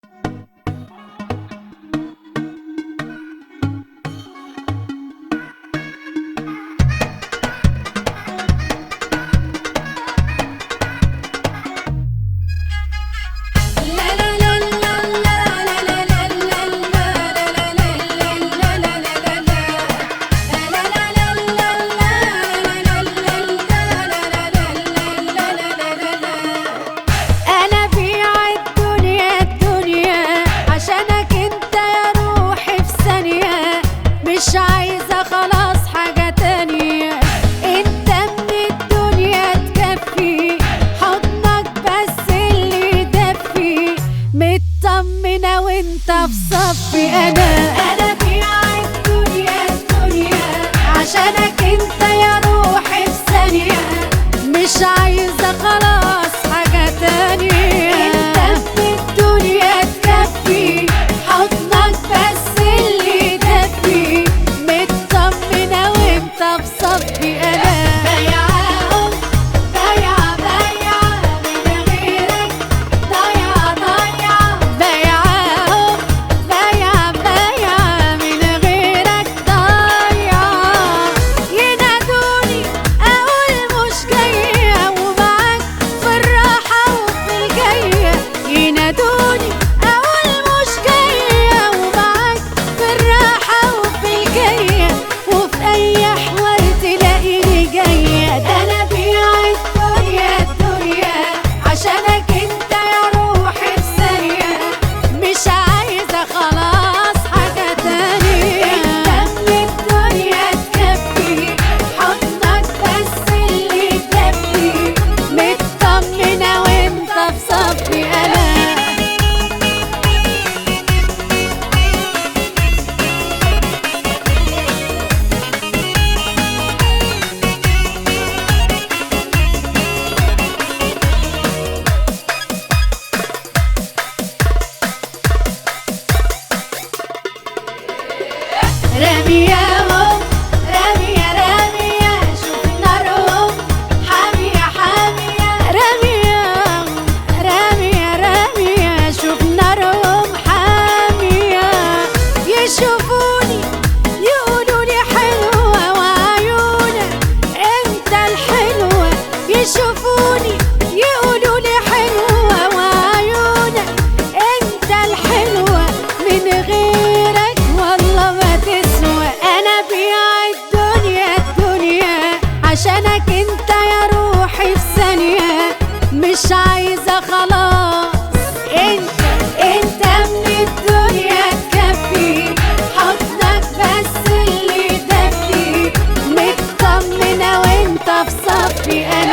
مش عايزة خلاص حاجة تانية، انت من الدنيا تكفي، حضنك بس اللي يدفي، مطمنة وانت في صفي. انا بيع الدنيا عشانك انت يا روحي في ثانية، مش عايزة خلاص حاجة تانية، انت من الدنيا تكفي، حضنك بس اللي يدفي، مطمنة وانت في صفي. انا بايعاهم بايعة من غيرك، ضايعة بايعاهم بايعة من غيرك، ضايعة. ينادوني اقول مش جاية ومعاك في الراحة وفي الجاية، ينادوني اقول مش جاية ومعاك في الراحة وفي الجاية، وفي اي حوار تلاقيني جاية. ده انا بيع الدنيا عشانك انت يا روحي في ثانية، مش عايزة خلاص حاجة تانية، انت من الدنيا تكفي، حضنك بس اللي يدفي، مطمنة وانت في صفي. انا رامياهم رامية شوف نارهم حامية، رامياهم رامية شوف نارهم حامية. يشوفوني يقولولي حلوة وعيونك انت الحلوة، يشوفوني يقولولي حلوة وعيونك انت الحلوة، من غيرك والله ما تسوى. انا بيع الدنيا عشانك انت يا روحي في ثانية، مش عايزة خلاص، انت من الدنيا تكفي، حضنك بس اللي يدفي، مطمنة وانت في صفي. انا